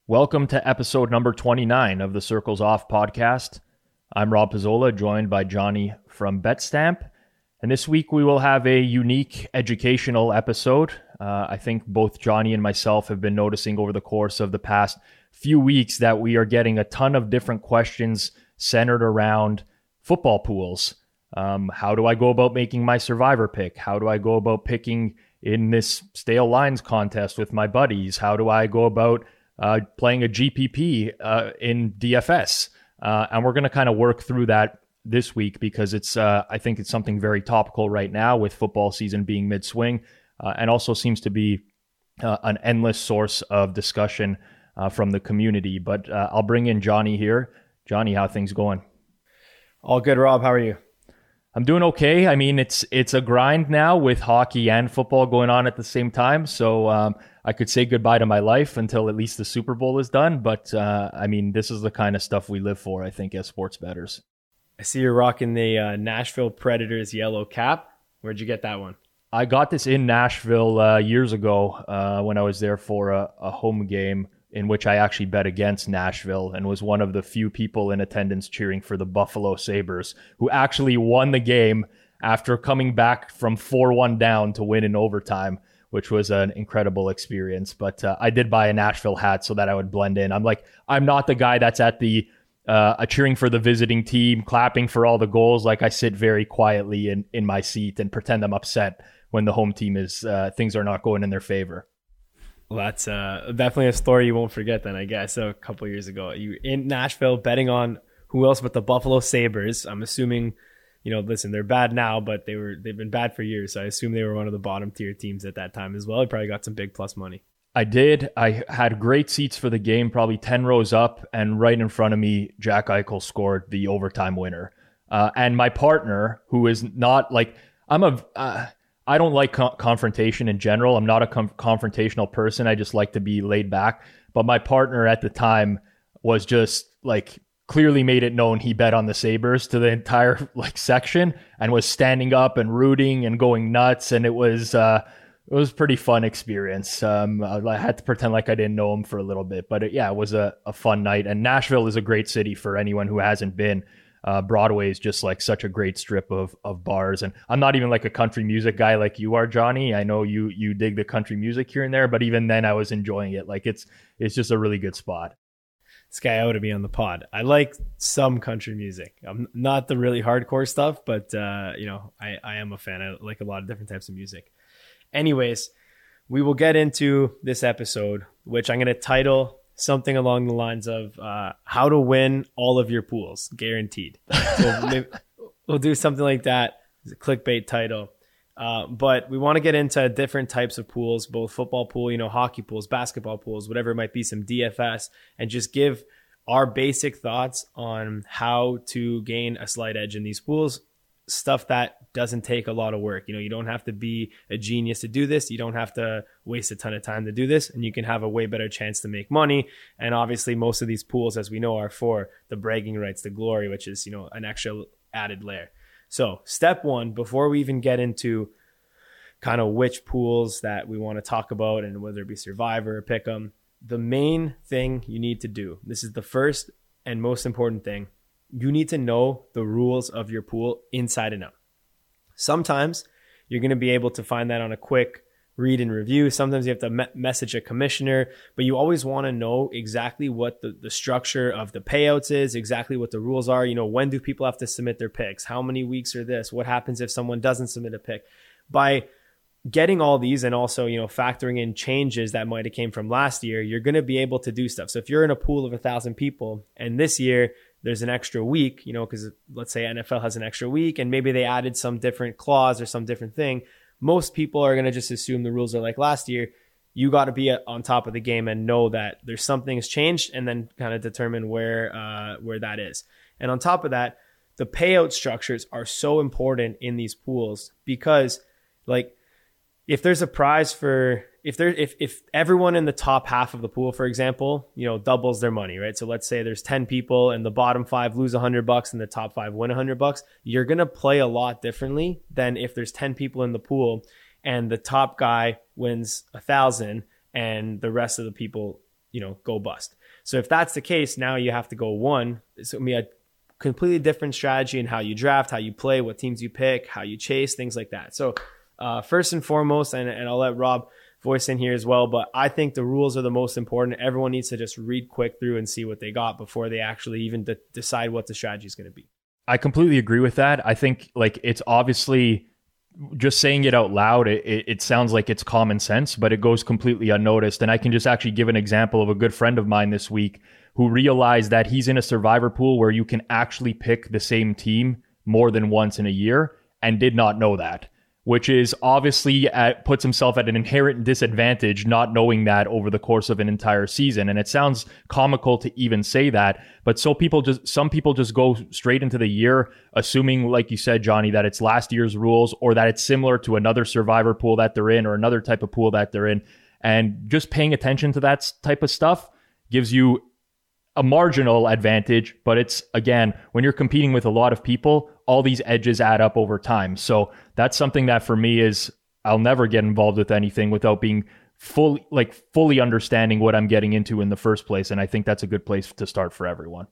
Welcome to episode number 29 of the Circles Off podcast. I'm Rob Pizzola, joined by Johnny from BetStamp. And this week we will have a unique educational episode. I think both Johnny and myself have been noticing over the course of the past few weeks that we are getting a ton of different questions centered around football pools. How do I go about making my survivor pick? How do I go about picking in this stale lines contest with my buddies? How do I go about playing a GPP in DFS? And we're going to kind of work through that this week because it's I think it's something very topical right now with football season being mid-swing, and also seems to be an endless source of discussion from the community. But I'll bring in Johnny here. Johnny, how are things going? All good, Rob. How are you? I'm doing okay. I mean, it's a grind now with hockey and football going on at the same time. So I could say goodbye to my life until at least the Super Bowl is done. But I mean, this is the kind of stuff we live for, I think, as sports bettors. I see you're rocking the Nashville Predators yellow cap. Where'd you get that one? I got this in Nashville years ago when I was there for a home game in which I actually bet against Nashville and was one of the few people in attendance cheering for the Buffalo Sabres, who actually won the game after coming back from 4-1 down to win in overtime, which was an incredible experience. But I did buy a Nashville hat so that I would blend in. I'm not the guy that's at the cheering for the visiting team, clapping for all the goals. Like, I sit very quietly in my seat and pretend I'm upset when the home team is things are not going in their favor. Well, that's definitely a story you won't forget then, I guess. So a couple years ago, you in Nashville betting on who else but the Buffalo Sabres. I'm assuming, listen, they're bad now, but they've been bad for years. So I assume they were one of the bottom tier teams at that time as well. You probably got some big plus money. I did. I had great seats for the game, probably 10 rows up, and right in front of me, Jack Eichel scored the overtime winner. And my partner, who is not like, I don't like confrontation in general. I'm not a confrontational person. I just like to be laid back. But my partner at the time was just like clearly made it known he bet on the Sabres to the entire section and was standing up and rooting and going nuts. And it was a pretty fun experience. I had to pretend like I didn't know him for a little bit, but it was a fun night. And Nashville is a great city for anyone who hasn't been. Broadway is just like such a great strip of bars. And I'm not even like a country music guy like you are, Johnny. I know you dig the country music here and there, but even then I was enjoying it. Like, it's just a really good spot. This guy ought to be on the pod. I like some country music. I'm not the really hardcore stuff, but I am a fan. I like a lot of different types of music. Anyways, we will get into this episode, which I'm going to title something along the lines of how to win all of your pools, guaranteed. So maybe we'll do something like that. It's a clickbait title. But we want to get into different types of pools, both football pool, hockey pools, basketball pools, whatever it might be, some DFS, and just give our basic thoughts on how to gain a slight edge in these pools. Stuff that doesn't take a lot of work. You don't have to be a genius to do this. You don't have to waste a ton of time to do this, and you can have a way better chance to make money. And obviously most of these pools, as we know, are for the bragging rights, the glory, which is, an extra added layer. So step one, before we even get into kind of which pools that we want to talk about and whether it be Survivor or Pick'em, the main thing you need to do, this is the first and most important thing, you need to know the rules of your pool inside and out. Sometimes you're going to be able to find that on a quick read and review. Sometimes you have to message a commissioner, but you always want to know exactly what the structure of the payouts is, exactly what the rules are. When do people have to submit their picks? How many weeks are this? What happens if someone doesn't submit a pick? By getting all these and also, factoring in changes that might have came from last year, you're going to be able to do stuff. So if you're in a pool of 1,000 people and this year there's an extra week, because let's say NFL has an extra week and maybe they added some different clause or some different thing, most people are going to just assume the rules are like last year. You got to be on top of the game and know that there's something has changed and then kind of determine where that is. And on top of that, the payout structures are so important in these pools because if there's a prize for if everyone in the top half of the pool, for example, doubles their money, right? So let's say there's 10 people and the bottom 5 lose $100 and the top 5 win $100. You're going to play a lot differently than if there's 10 people in the pool and the top guy wins 1,000 and the rest of the people go bust. So if that's the case, now you have to go one. It's going to be a completely different strategy in how you draft, how you play, what teams you pick, how you chase, things like that. So first and foremost, and I'll let Rob voice in here as well, but I think the rules are the most important. Everyone needs to just read quick through and see what they got before they actually even decide what the strategy is going to be. I completely agree with that. I think it's obviously, just saying it out loud, it sounds like it's common sense, but it goes completely unnoticed. And I can just actually give an example of a good friend of mine this week who realized that he's in a survivor pool where you can actually pick the same team more than once in a year and did not know that, which is obviously puts himself at an inherent disadvantage not knowing that over the course of an entire season. And it sounds comical to even say that, but some people just go straight into the year assuming, like you said, Johnny, that it's last year's rules or that it's similar to another survivor pool that they're in or another type of pool that they're in. And just paying attention to that type of stuff gives you a marginal advantage, but it's, again, when you're competing with a lot of people, all these edges add up over time. So that's something that for me is, I'll never get involved with anything without being fully understanding what I'm getting into in the first place. And I think that's a good place to start for everyone.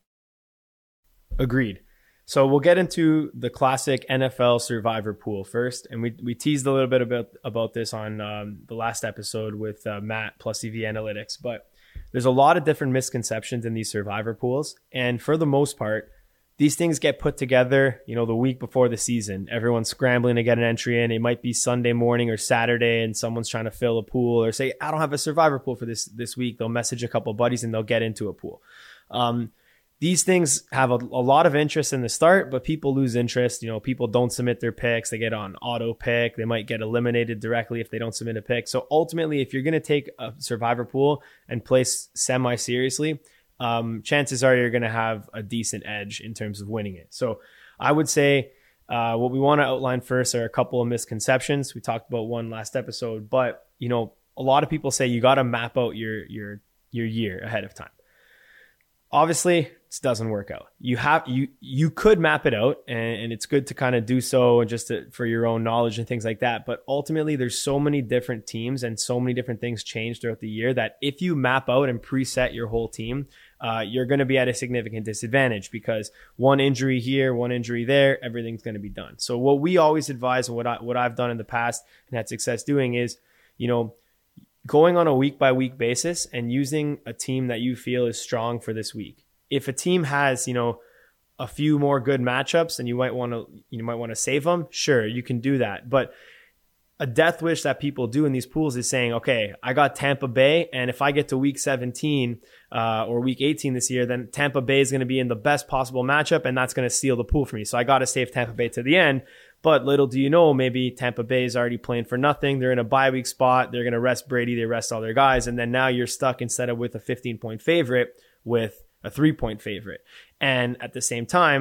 Agreed. So we'll get into the classic NFL survivor pool first. And we teased a little bit about this on the last episode with Matt plus EV Analytics, but there's a lot of different misconceptions in these survivor pools. And for the most part, these things get put together, the week before the season. Everyone's scrambling to get an entry in. It might be Sunday morning or Saturday, and someone's trying to fill a pool or say, I don't have a survivor pool for this week. They'll message a couple of buddies and they'll get into a pool. These things have a lot of interest in the start, but people lose interest. People don't submit their picks. They get on auto pick. They might get eliminated directly if they don't submit a pick. So ultimately, if you're going to take a survivor pool and play semi-seriously, chances are you're going to have a decent edge in terms of winning it. So I would say what we want to outline first are a couple of misconceptions. We talked about one last episode, but a lot of people say you got to map out your year ahead of time. Obviously, it doesn't work out. You could map it out, and it's good to kind of do so just for your own knowledge and things like that. But ultimately, there's so many different teams and so many different things change throughout the year that if you map out and preset your whole team, you're going to be at a significant disadvantage because one injury here, one injury there, everything's going to be done. So what we always advise and what I've done in the past and had success doing is, going on a week by week basis and using a team that you feel is strong for this week. If a team has, a few more good matchups and you might want to save them, sure, you can do that. But a death wish that people do in these pools is saying, okay, I got Tampa Bay, and if I get to week 17 or week 18 this year, then Tampa Bay is going to be in the best possible matchup, and that's going to seal the pool for me. So I got to save Tampa Bay to the end. But little do you know, maybe Tampa Bay is already playing for nothing. They're in a bye week spot. They're going to rest Brady. They rest all their guys. And then now you're stuck instead of with a 15-point favorite with a 3-point favorite. And at the same time,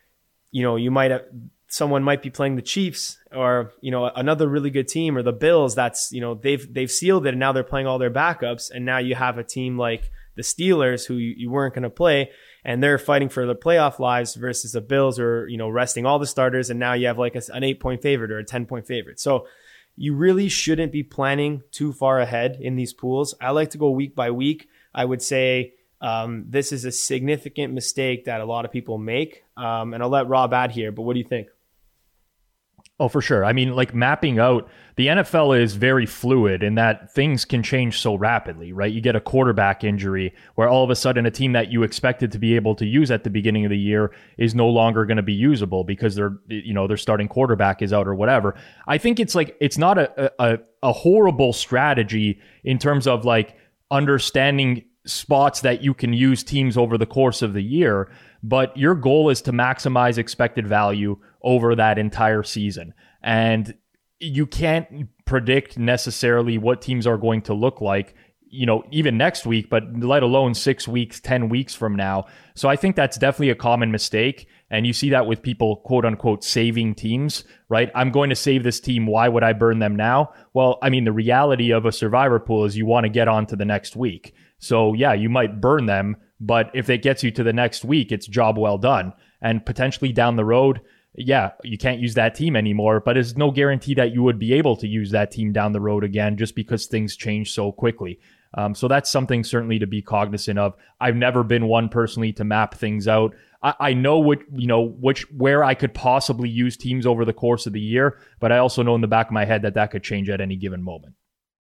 someone might be playing the Chiefs or, another really good team or the Bills. That's, they've sealed it and now they're playing all their backups. And now you have a team like the Steelers who you weren't going to play and they're fighting for the playoff lives versus the Bills or, resting all the starters. And now you have like an 8-point favorite or a 10-point favorite. So you really shouldn't be planning too far ahead in these pools. I like to go week by week. I would say this is a significant mistake that a lot of people make. And I'll let Rob add here, but what do you think? Oh, for sure. I mean, mapping out, the NFL is very fluid in that things can change so rapidly, right? You get a quarterback injury where all of a sudden a team that you expected to be able to use at the beginning of the year is no longer going to be usable because their starting quarterback is out or whatever. I think it's not a horrible strategy in terms of understanding spots that you can use teams over the course of the year, but your goal is to maximize expected value over that entire season. And you can't predict necessarily what teams are going to look like, even next week, but let alone 6 weeks, 10 weeks from now. So I think that's definitely a common mistake. And you see that with people, quote unquote, saving teams, right? I'm going to save this team. Why would I burn them now? Well, I mean, the reality of a survivor pool is you want to get on to the next week. So yeah, you might burn them, but if it gets you to the next week, it's job well done. And potentially down the road, yeah, you can't use that team anymore, but there's no guarantee that you would be able to use that team down the road again just because things change so quickly. So that's something certainly to be cognizant of. I've never been one personally to map things out. I know where I could possibly use teams over the course of the year, but I also know in the back of my head that could change at any given moment.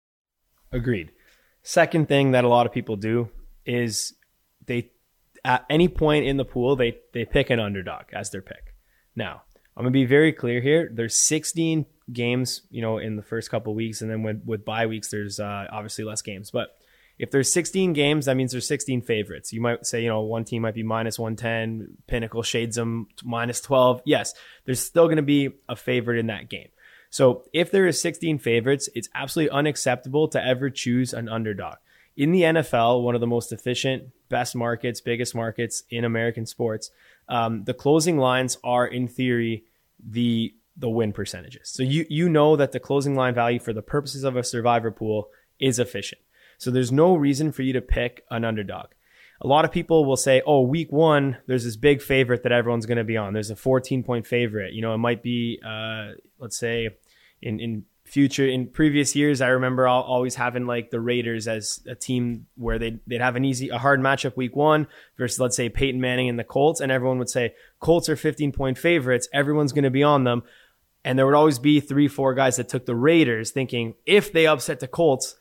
Agreed. Second thing that a lot of people do is they, at any point in the pool, they pick an underdog as their pick. Now, I'm going to be very clear here. There's 16 games, in the first couple of weeks, and then with bye weeks, there's obviously less games. But if there's 16 games, that means there's 16 favorites. You might say, one team might be minus 110, Pinnacle shades them minus 12. Yes, there's still going to be a favorite in that game. So if there is 16 favorites, it's absolutely unacceptable to ever choose an underdog. In the NFL, one of the most efficient, best markets, biggest markets in American sports, the closing lines are, in theory, the win percentages. So you know that the closing line value for the purposes of a survivor pool is efficient. So there's no reason for you to pick an underdog. A lot of people will say, oh, week one, there's this big favorite that everyone's going to be on. There's a 14-point favorite. It might be, let's say, in previous years, I remember always having like the Raiders as a team where they'd have a hard matchup week one versus, let's say, Peyton Manning and the Colts. And everyone would say, Colts are 15-point favorites. Everyone's going to be on them. And there would always be 3-4 guys that took the Raiders thinking if they upset the Colts,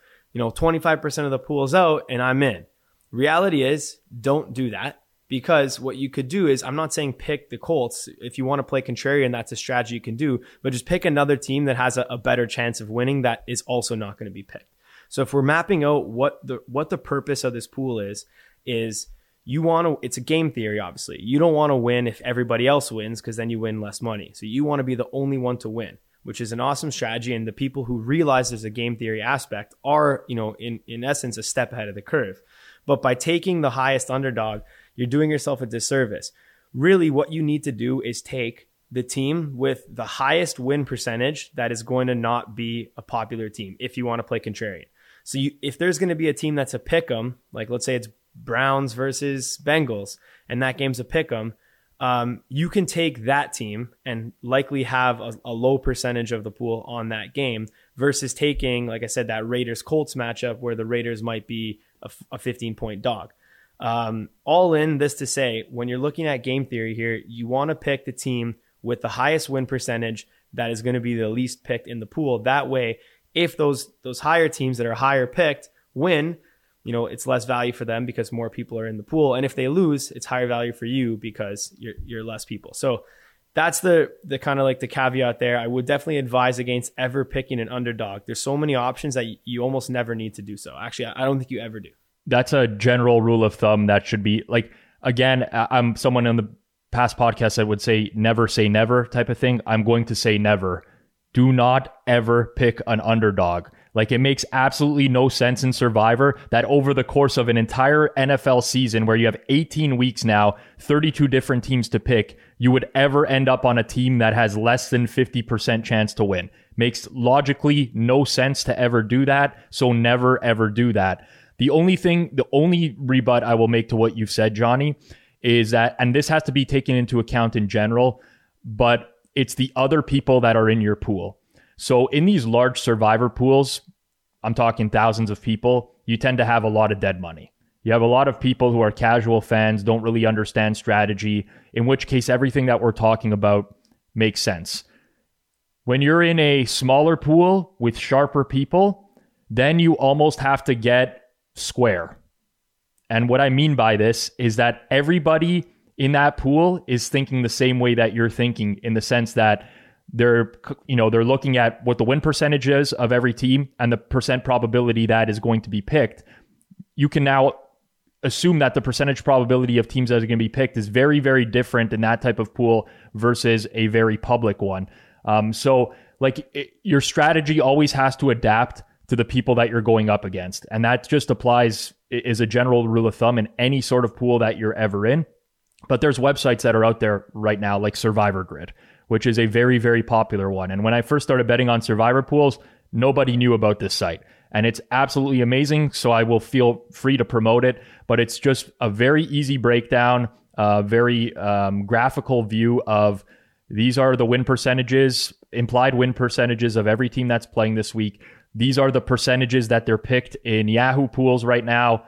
25% of the pool's out and I'm in. Reality is, don't do that, because what you could do is, I'm not saying pick the Colts. If you want to play contrarian, that's a strategy you can do, but just pick another team that has a better chance of winning that is also not going to be picked. So if we're mapping out what the purpose of this pool is you want to, it's a game theory, obviously. You don't want to win if everybody else wins, because then you win less money. So you want to be the only one to win, which is an awesome strategy. And the people who realize there's a game theory aspect are, in essence, a step ahead of the curve. But by taking the highest underdog, you're doing yourself a disservice. Really, what you need to do is take the team with the highest win percentage that is going to not be a popular team if you want to play contrarian. So if there's going to be a team that's a pick'em, like let's say it's Browns versus Bengals, and that game's a pick'em, you can take that team and likely have a low percentage of the pool on that game versus taking, like I said, that Raiders-Colts matchup where the Raiders might be a 15-point dog. All in this to say, when you're looking at game theory here, you want to pick the team with the highest win percentage that is going to be the least picked in the pool. That way, if those higher teams that are higher picked win, it's less value for them because more people are in the pool. And if they lose, it's higher value for you because you're less people. So that's the kind of like the caveat there. I would definitely advise against ever picking an underdog. There's so many options that you almost never need to do so. Actually, I don't think you ever do. That's a general rule of thumb that should be like, again, I'm someone in the past podcasts that would say never type of thing. I'm going to say never. Do not ever pick an underdog. Like, it makes absolutely no sense in Survivor that over the course of an entire NFL season where you have 18 weeks now, 32 different teams to pick, you would ever end up on a team that has less than 50% chance to win. Makes logically no sense to ever do that. So never, ever do that. The only rebut I will make to what you've said, Johnny, is that, and this has to be taken into account in general, but it's the other people that are in your pool. So in these large survivor pools, I'm talking thousands of people, you tend to have a lot of dead money. You have a lot of people who are casual fans, don't really understand strategy, in which case everything that we're talking about makes sense. When you're in a smaller pool with sharper people, then you almost have to get square. And what I mean by this is that everybody in that pool is thinking the same way that you're thinking, in the sense that they're looking at what the win percentage is of every team and the percent probability that is going to be picked. You can now assume that the percentage probability of teams that are going to be picked is very, very different in that type of pool versus a very public one. Your strategy always has to adapt to the people that you're going up against. And that just applies as a general rule of thumb in any sort of pool that you're ever in. But there's websites that are out there right now, like Survivor Grid, which is a very, very popular one. And when I first started betting on survivor pools, nobody knew about this site. And it's absolutely amazing, so I will feel free to promote it. But it's just a very easy breakdown, very graphical view of these are the win percentages, implied win percentages of every team that's playing this week. these are the percentages that they're picked in Yahoo pools right now.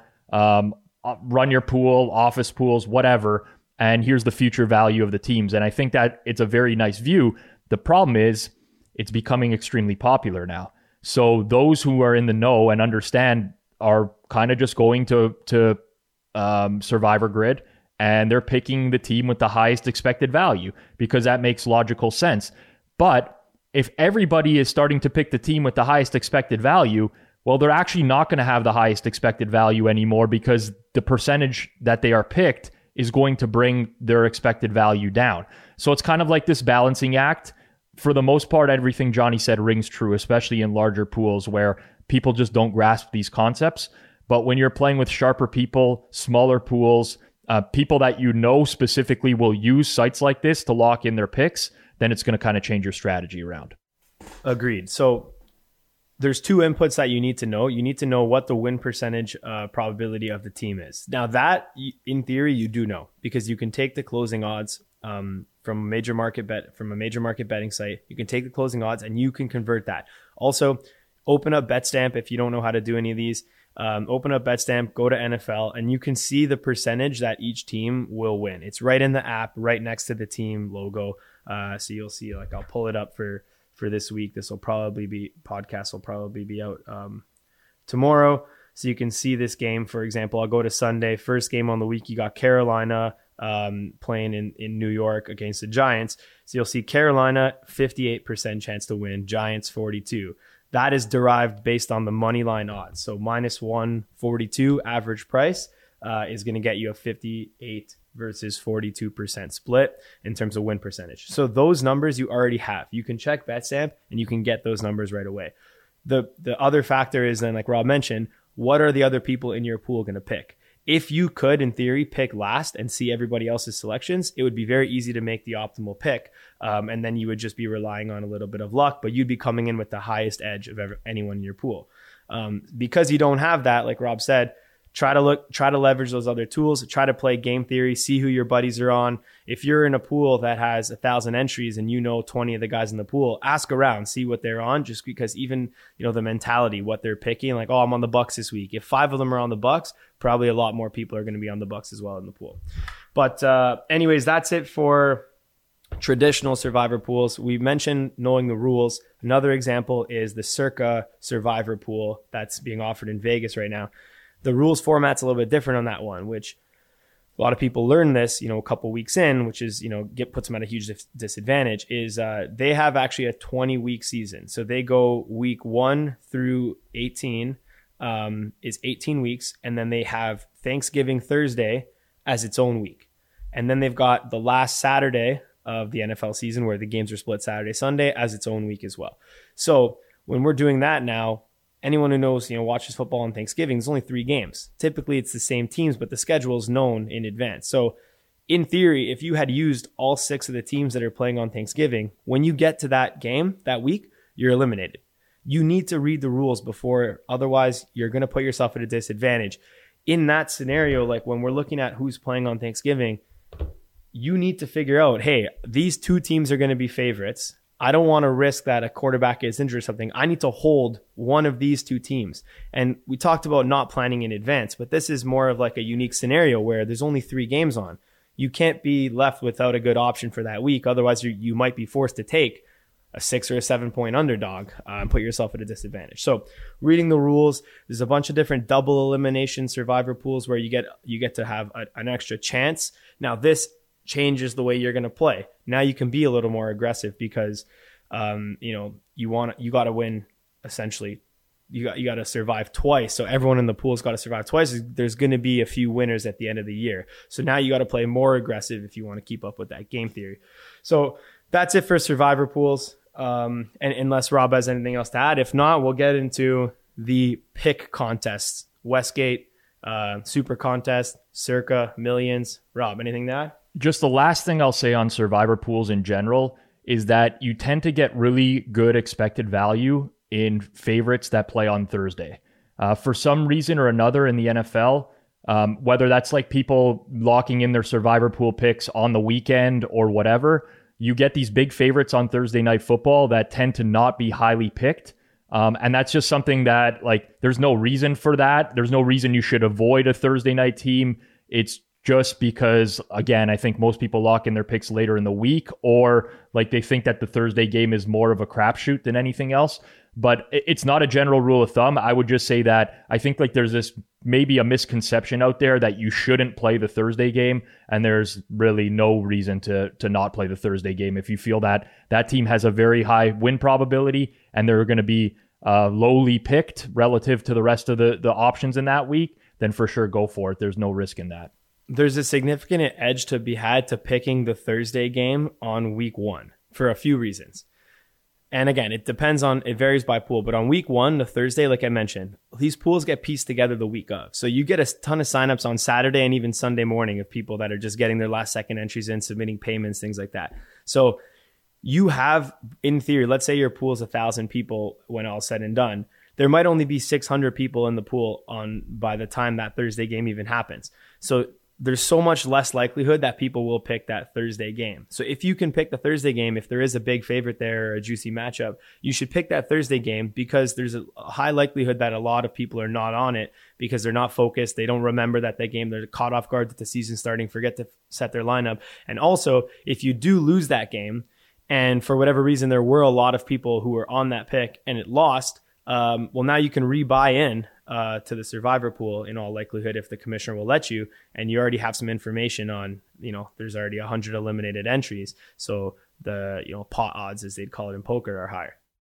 Run your pool, office pools, whatever. And here's the future value of the teams. And I think that it's a very nice view. The problem is it's becoming extremely popular now. So those who are in the know and understand are kind of just going to Survivor Grid, and they're picking the team with the highest expected value because that makes logical sense. But if everybody is starting to pick the team with the highest expected value, well, they're actually not going to have the highest expected value anymore because the percentage that they are picked is going to bring their expected value down. So it's kind of like this balancing act. For the most part, everything Johnny said rings true, especially in larger pools where people just don't grasp these concepts. But when you're playing with sharper people, smaller pools, people that you know specifically will use sites like this to lock in their picks, then it's going to kind of change your strategy around. Agreed. So there's two inputs that you need to know. You need to know what the win percentage probability of the team is. Now that, in theory, you do know because you can take the closing odds from a major market betting site. You can take the closing odds and you can convert that. Also, open up Betstamp if you don't know how to do any of these. Open up Betstamp, go to NFL, and you can see the percentage that each team will win. It's right in the app, right next to the team logo. So you'll see, like, I'll pull it up for this week. Podcast will probably be out tomorrow. So you can see this game, for example. I'll go to Sunday, first game on the week. You got Carolina playing in New York against the Giants. So you'll see Carolina, 58% chance to win, Giants 42. That is derived based on the money line odds. So minus 142 average price is going to get you a 58 versus 42% split in terms of win percentage. So those numbers you already have. You can check Betstamp and you can get those numbers right away. The other factor is then, like Rob mentioned, what are the other people in your pool going to pick? If you could, in theory, pick last and see everybody else's selections, it would be very easy to make the optimal pick. And then you would just be relying on a little bit of luck, but you'd be coming in with the highest edge of anyone in your pool. Because you don't have that, like Rob said, try to leverage those other tools, try to play game theory, see who your buddies are on. If you're in a pool that has 1,000 entries and you know 20 of the guys in the pool, ask around, see what they're on, just because even, the mentality, what they're picking, like, oh, I'm on the Bucks this week. If 5 of them are on the Bucks, probably a lot more people are going to be on the Bucks as well in the pool. But anyways, that's it for traditional Survivor pools. We mentioned knowing the rules. Another example is the Circa Survivor pool that's being offered in Vegas right now. The rules format's a little bit different on that one, which a lot of people learn this, a couple weeks in, which is, puts them at a huge disadvantage, is they have actually a 20-week season. So they go week 1 through 18 is 18 weeks. And then they have Thanksgiving Thursday as its own week. And then they've got the last Saturday of the NFL season where the games are split Saturday, Sunday as its own week as well. So when we're doing that now, anyone who knows, watches football on Thanksgiving, there's only 3 games. Typically, it's the same teams, but the schedule is known in advance. So in theory, if you had used all 6 of the teams that are playing on Thanksgiving, when you get to that game, that week, you're eliminated. You need to read the rules before, otherwise you're going to put yourself at a disadvantage. In that scenario, like when we're looking at who's playing on Thanksgiving, you need to figure out, hey, these 2 teams are going to be favorites. I don't want to risk that a quarterback gets injured or something. I need to hold one of these 2 teams. And we talked about not planning in advance, but this is more of like a unique scenario where there's only 3 games on. You can't be left without a good option for that week. Otherwise, you might be forced to take a 6 or a 7 point underdog and put yourself at a disadvantage. So reading the rules, there's a bunch of different double elimination Survivor pools where you get to have an extra chance. Now this changes the way you're going to play. Now you can be a little more aggressive because, you got to win essentially. You got to survive twice. So everyone in the pool's got to survive twice. There's going to be a few winners at the end of the year. So now you got to play more aggressive if you want to keep up with that game theory. So that's it for Survivor pools. And unless Rob has anything else to add, if not, we'll get into the pick contests, Westgate, Super Contest, Circa, Millions. Rob, anything to add? Just the last thing I'll say on Survivor pools in general is that you tend to get really good expected value in favorites that play on Thursday. For some reason or another in the NFL, whether that's like people locking in their Survivor pool picks on the weekend or whatever, you get these big favorites on Thursday Night Football that tend to not be highly picked. And that's just something that, like, there's no reason for that. There's no reason you should avoid a Thursday night team. It's just because, again, I think most people lock in their picks later in the week, or like they think that the Thursday game is more of a crapshoot than anything else. But it's not a general rule of thumb. I would just say that I think like there's this maybe a misconception out there that you shouldn't play the Thursday game, and there's really no reason to not play the Thursday game. If you feel that that team has a very high win probability and they're going to be lowly picked relative to the rest of the options in that week, then for sure go for it. There's no risk in that. There's a significant edge to be had to picking the Thursday game on week 1 for a few reasons. And again, it varies by pool, but on week 1, the Thursday, like I mentioned, these pools get pieced together the week of. So you get a ton of signups on Saturday and even Sunday morning of people that are just getting their last second entries in, submitting payments, things like that. So you have, in theory, let's say your pool is 1,000 people when all said and done. There might only be 600 people in the pool by the time that Thursday game even happens. So there's so much less likelihood that people will pick that Thursday game. So if you can pick the Thursday game, if there is a big favorite there or a juicy matchup, you should pick that Thursday game, because there's a high likelihood that a lot of people are not on it because they're not focused. They don't remember that game. They're caught off guard that the season's starting, forget to set their lineup. And also, if you do lose that game, and for whatever reason, there were a lot of people who were on that pick and it lost, well, now you can rebuy in to the survivor pool in all likelihood if the commissioner will let you, and you already have some information on, there's already 100 eliminated entries. So the, pot odds, as they'd call it in poker, are higher.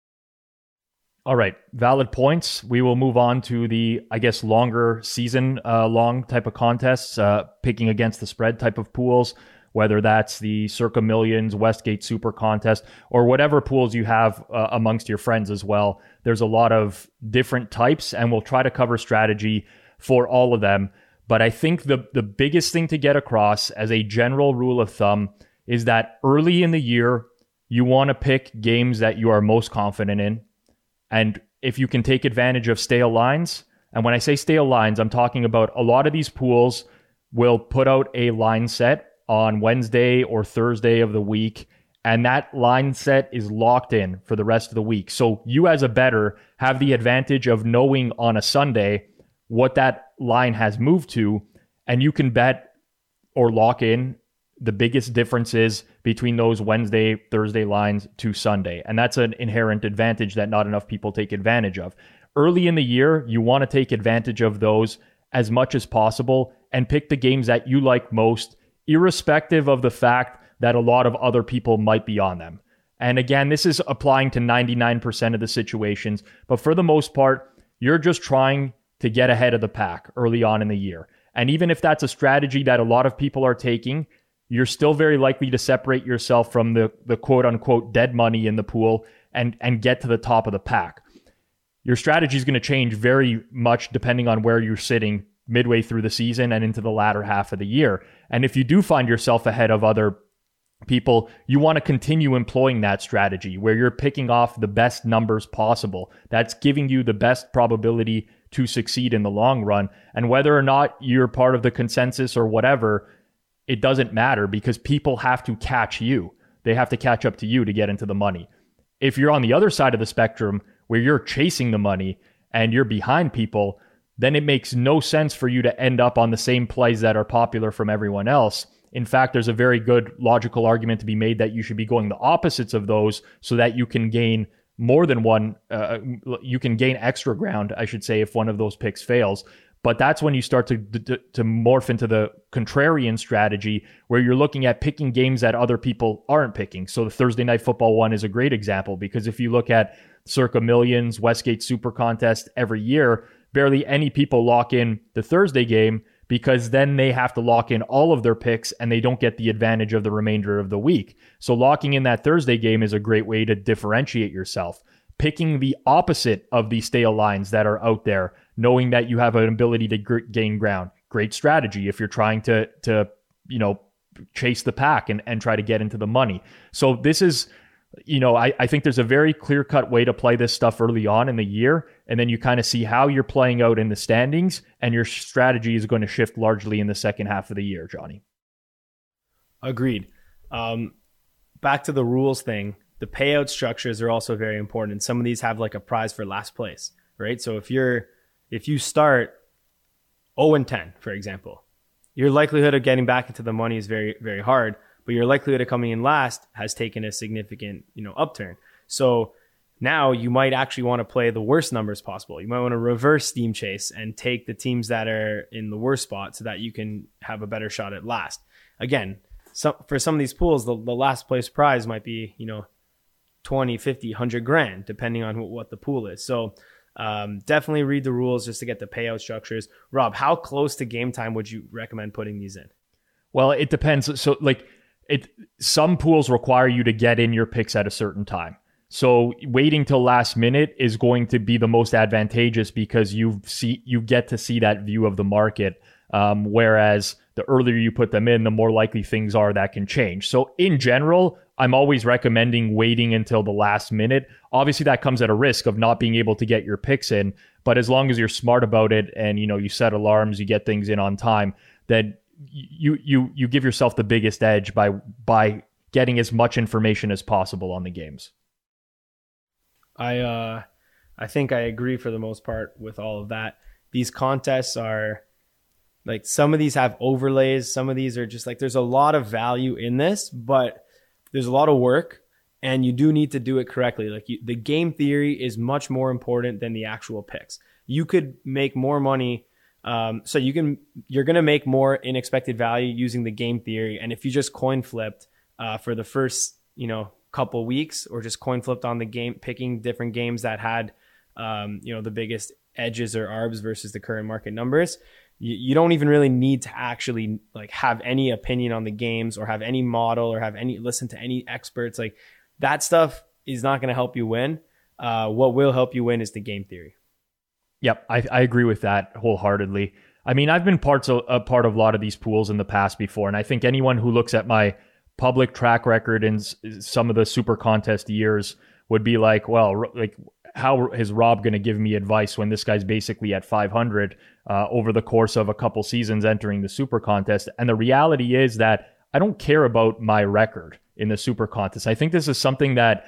All right. Valid points. We will move on to the, I guess, longer season long type of contests, picking against the spread type of pools, whether that's the Circa Millions, Westgate Super Contest, or whatever pools you have amongst your friends as well. There's a lot of different types, and we'll try to cover strategy for all of them. But I think the biggest thing to get across as a general rule of thumb is that early in the year, you want to pick games that you are most confident in. And if you can take advantage of stale lines, and when I say stale lines, I'm talking about a lot of these pools will put out a line set on Wednesday or Thursday of the week, and that line set is locked in for the rest of the week. So you as a bettor have the advantage of knowing on a Sunday what that line has moved to, and you can bet or lock in the biggest differences between those Wednesday, Thursday lines to Sunday. And that's an inherent advantage that not enough people take advantage of. Early in the year, you want to take advantage of those as much as possible and pick the games that you like most, irrespective of the fact that a lot of other people might be on them. And again, this is applying to 99% of the situations, but for the most part, you're just trying to get ahead of the pack early on in the year. And even if that's a strategy that a lot of people are taking, you're still very likely to separate yourself from the quote unquote dead money in the pool and get to the top of the pack. Your strategy is going to change very much depending on where you're sitting midway through the season and into the latter half of the year. And if you do find yourself ahead of other people, you want to continue employing that strategy where you're picking off the best numbers possible. That's giving you the best probability to succeed in the long run. And whether or not you're part of the consensus or whatever, it doesn't matter, because people have to catch you. They have to catch up to you to get into the money. If you're on the other side of the spectrum where you're chasing the money and you're behind people, then it makes no sense for you to end up on the same plays that are popular from everyone else. In fact, there's a very good logical argument to be made that you should be going the opposites of those so that you can gain more than one, you can gain extra ground, I should say, if one of those picks fails. But that's when you start to morph into the contrarian strategy, where you're looking at picking games that other people aren't picking. So the Thursday Night Football one is a great example, because if you look at Circa Millions, Westgate Super Contest every year, barely any people lock in the Thursday game, because then they have to lock in all of their picks and they don't get the advantage of the remainder of the week. So locking in that Thursday game is a great way to differentiate yourself. Picking the opposite of the stale lines that are out there, knowing that you have an ability to gain ground. Great strategy if you're trying to chase the pack and try to get into the money. So this is, I think there's a very clear-cut way to play this stuff early on in the year, and then you kind of see how you're playing out in the standings, and your strategy is going to shift largely in the second half of the year, Johnny. Agreed. Back to the rules thing. the payout structures are also very important. And some of these have like a prize for last place, right? So if you start 0-10, for example, your likelihood of getting back into the money is very, very hard, but your likelihood of coming in last has taken a significant, upturn. So now you might actually want to play the worst numbers possible. You might want to reverse Steam Chase and take the teams that are in the worst spot so that you can have a better shot at last. Again, for some of these pools, the last place prize might be, 20, 50, 100 grand, depending on what the pool is. So definitely read the rules just to get the payout structures. Rob, how close to game time would you recommend putting these in? Well, it depends. So some pools require you to get in your picks at a certain time. So waiting till last minute is going to be the most advantageous because you get to see that view of the market. Whereas the earlier you put them in, the more likely things are that can change. So in general, I'm always recommending waiting until the last minute. Obviously, that comes at a risk of not being able to get your picks in. But as long as you're smart about it and you set alarms, you get things in on time, then you give yourself the biggest edge by getting as much information as possible on the games. I think I agree for the most part with all of that. These contests are like, some of these have overlays. Some of these are just like, there's a lot of value in this, but there's a lot of work and you do need to do it correctly. Like the game theory is much more important than the actual picks. You could make more money. So you're going to make more in expected value using the game theory. And if you just coin flipped for the first, couple weeks, or just coin flipped on the game, picking different games that had, the biggest edges or arbs versus the current market numbers, you don't even really need to actually like have any opinion on the games or have any model or listen to any experts. Like that stuff is not going to help you win. What will help you win is the game theory. Yep, I agree with that wholeheartedly. I mean, I've been a part of a lot of these pools in the past before, and I think anyone who looks at my public track record in some of the super contest years would be like, well, like, how is Rob going to give me advice when this guy's basically at 500 over the course of a couple seasons entering the super contest? And the reality is that I don't care about my record in the super contest. I think this is something that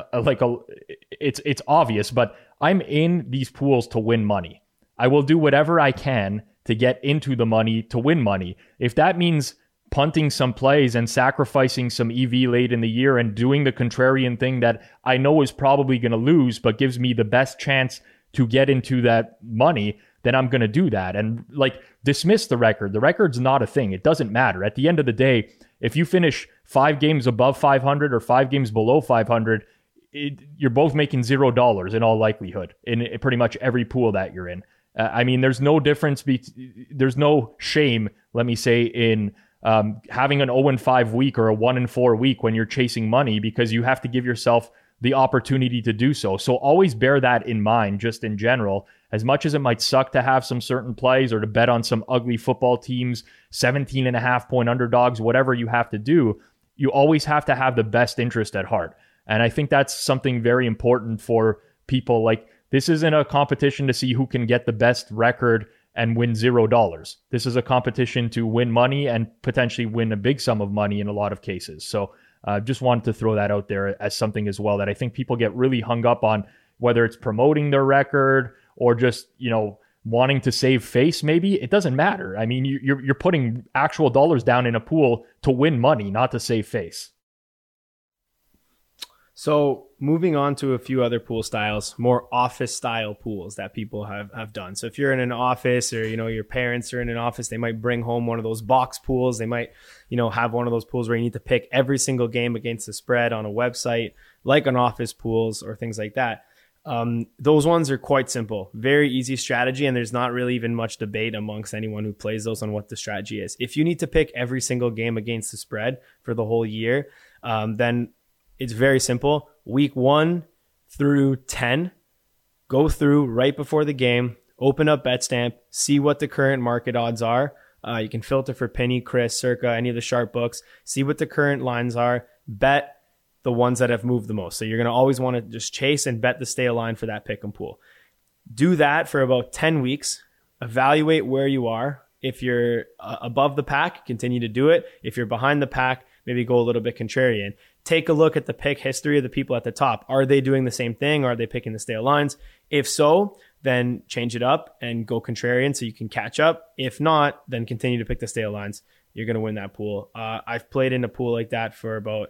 it's obvious, but I'm in these pools to win money. I will do whatever I can to get into the money, to win money. If that means punting some plays and sacrificing some EV late in the year and doing the contrarian thing that I know is probably going to lose, but gives me the best chance to get into that money, then I'm going to do that. And dismiss the record. The record's not a thing. It doesn't matter. At the end of the day, if you finish 5 games above 500 or 5 games below 500, you're both making $0 in all likelihood in pretty much every pool that you're in. I mean, there's no difference. There's no shame, let me say, in having an 0-5 week or a 1-4 week when you're chasing money, because you have to give yourself the opportunity to do so. So always bear that in mind, just in general. As much as it might suck to have some certain plays or to bet on some ugly football teams, 17.5 point underdogs, whatever you have to do, you always have to have the best interest at heart. And I think that's something very important for people. Like, this isn't a competition to see who can get the best record and win $0. This is a competition to win money and potentially win a big sum of money in a lot of cases. So just wanted to throw that out there as something as well that I think people get really hung up on, whether it's promoting their record or just, wanting to save face. Maybe it doesn't matter. I mean, you're putting actual dollars down in a pool to win money, not to save face. So moving on to a few other pool styles, more office style pools that people have done. So if you're in an office, or, your parents are in an office, they might bring home one of those box pools. They might, have one of those pools where you need to pick every single game against the spread on a website, like an office pools or things like that. Those ones are quite simple, very easy strategy. And there's not really even much debate amongst anyone who plays those on what the strategy is. If you need to pick every single game against the spread for the whole year, then it's very simple. Week 1 through 10, go through right before the game, open up Betstamp, see what the current market odds are. You can filter for Penny, Chris, Circa, any of the sharp books, see what the current lines are, bet the ones that have moved the most. So you're going to always want to just chase and bet the stay aligned for that pick and pool. Do that for about 10 weeks, evaluate where you are If you're above the pack, continue to do it. If you're behind the pack, maybe go a little bit contrarian. Take a look at the pick history of the people at the top. Are they doing the same thing? Are they picking the stale lines? If so, then change it up and go contrarian so you can catch up. If not, then continue to pick the stale lines. You're going to win that pool. I've played in a pool like that for about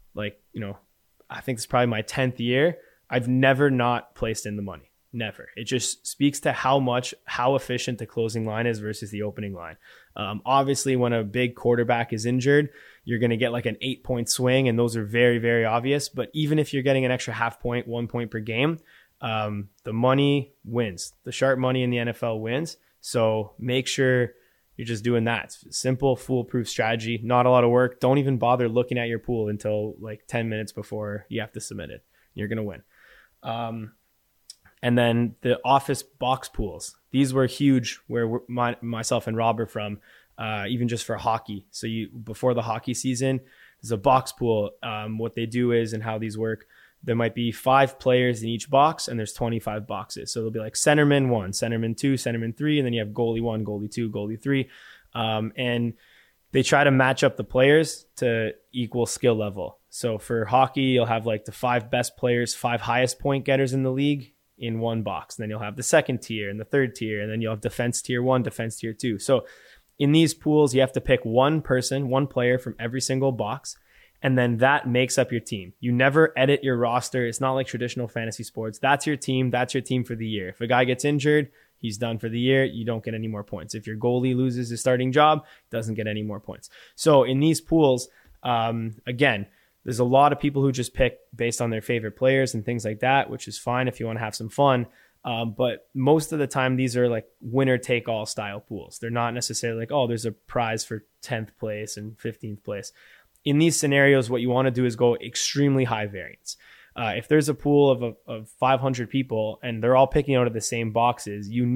I think it's probably my 10th year. I've never not placed in the money. Never. It just speaks to how efficient the closing line is versus the opening line. Obviously, when a big quarterback is injured, you're going to get like an 8-point swing, and those are very, very obvious. But even if you're getting an extra half point, 1 point per game, the money wins. The sharp money in the NFL wins. So make sure you're just doing that. It's simple, foolproof strategy. Not a lot of work. Don't even bother looking at your pool until like 10 minutes before you have to submit it. You're going to win. And then the office box pools. These were huge where myself and Rob are from, even just for hockey. So before the hockey season, there's a box pool. What they do is, and how these work, there might be 5 players in each box, and there's 25 boxes. So there'll be like centerman 1, centerman 2, centerman 3, and then you have goalie 1, goalie 2, goalie 3. And they try to match up the players to equal skill level. So for hockey, you'll have like the 5 best players, 5 highest point getters in the league in one box. And then you'll have the second tier and the third tier, and then you'll have defense tier 1, defense tier 2. So in these pools, you have to pick one player from every single box, and then that makes up your team. You never edit your roster. It's not like traditional fantasy sports. That's your team. That's your team for the year. If a guy gets injured, he's done for the year. You don't get any more points. If your goalie loses his starting job, doesn't get any more points. So in these pools, again, there's a lot of people who just pick based on their favorite players and things like that, which is fine if you want to have some fun. But most of the time, these are like winner take all style pools. They're not necessarily like, oh, there's a prize for 10th place and 15th place. In these scenarios, what you want to do is go extremely high variance. If there's a pool of 500 people and they're all picking out of the same boxes, you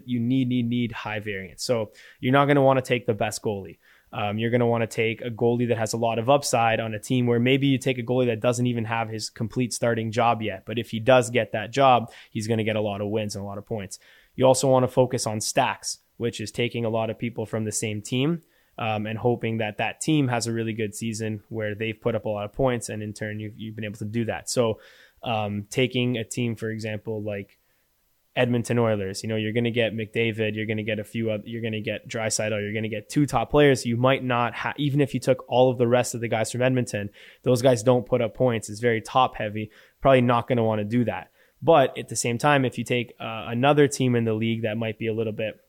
need high variance. So you're not going to want to take the best goalie. You're going to want to take a goalie that has a lot of upside on a team where maybe you take a goalie that doesn't even have his complete starting job yet. But if he does get that job, he's going to get a lot of wins and a lot of points. You also want to focus on stacks, which is taking a lot of people from the same team and hoping that that team has a really good season where they've put up a lot of points, and in turn, you've been able to do that. So taking a team, for example, like Edmonton Oilers, you're going to get McDavid, you're going to get you're going to get Draisaitl, you're going to get 2 top players. You might not have, even if you took all of the rest of the guys from Edmonton, those guys don't put up points. It's very top heavy. Probably not going to want to do that. But at the same time, if you take another team in the league that might be a little bit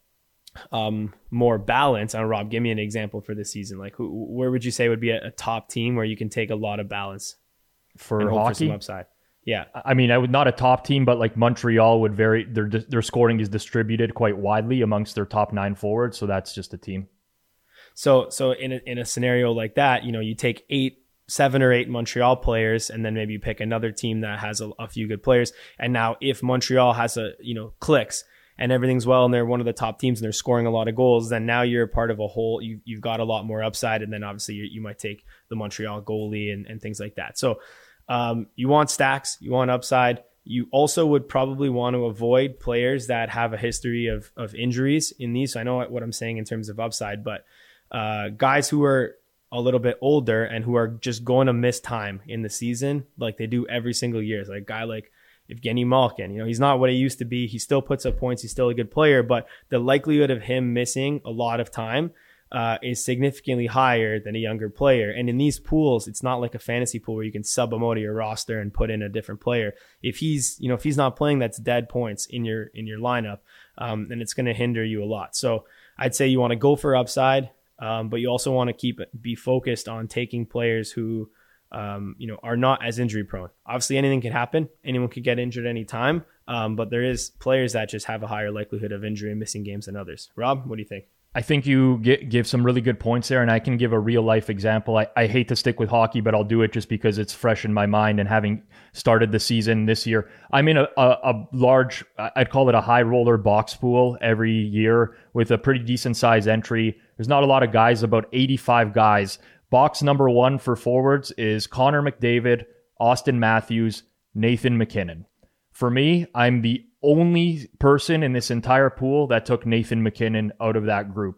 more balanced, Rob, give me an example for this season. Like where would you say would be a top team where you can take a lot of balance for hockey? For some upside? Yeah. I mean, I would not a top team, but like Montreal would their scoring is distributed quite widely amongst their top 9 forwards. So that's just a team. So in a scenario like that, you take 7 or 8 Montreal players, and then maybe you pick another team that has a few good players. And now if Montreal has clicks and everything's well, and they're one of the top teams and they're scoring a lot of goals, then now you're part of a whole, you've got a lot more upside. And then obviously you might take the Montreal goalie and things like that. So you want stacks, you want upside. You also would probably want to avoid players that have a history of injuries in these. So I know what I'm saying in terms of upside, but guys who are a little bit older and who are just going to miss time in the season like they do every single year. It's like a guy like Evgeny Malkin, he's not what he used to be. He still puts up points. He's still a good player, but the likelihood of him missing a lot of time is significantly higher than a younger player. And in these pools, it's not like a fantasy pool where you can sub him out of your roster and put in a different player. If he's not playing, that's dead points in your lineup, and it's going to hinder you a lot. So I'd say you want to go for upside, but you also want to be focused on taking players who are not as injury prone. Obviously, anything can happen. Anyone could get injured anytime, but there is players that just have a higher likelihood of injury and missing games than others. Rob, what do you think? I think you give some really good points there, and I can give a real life example. I hate to stick with hockey, but I'll do it just because it's fresh in my mind, and having started the season this year, I'm in a large, I'd call it a high roller box pool every year with a pretty decent size entry. There's not a lot of guys, about 85 guys. Box number 1 for forwards is Connor McDavid, Austin Matthews, Nathan MacKinnon. For me, I'm the only person in this entire pool that took Nathan MacKinnon out of that group.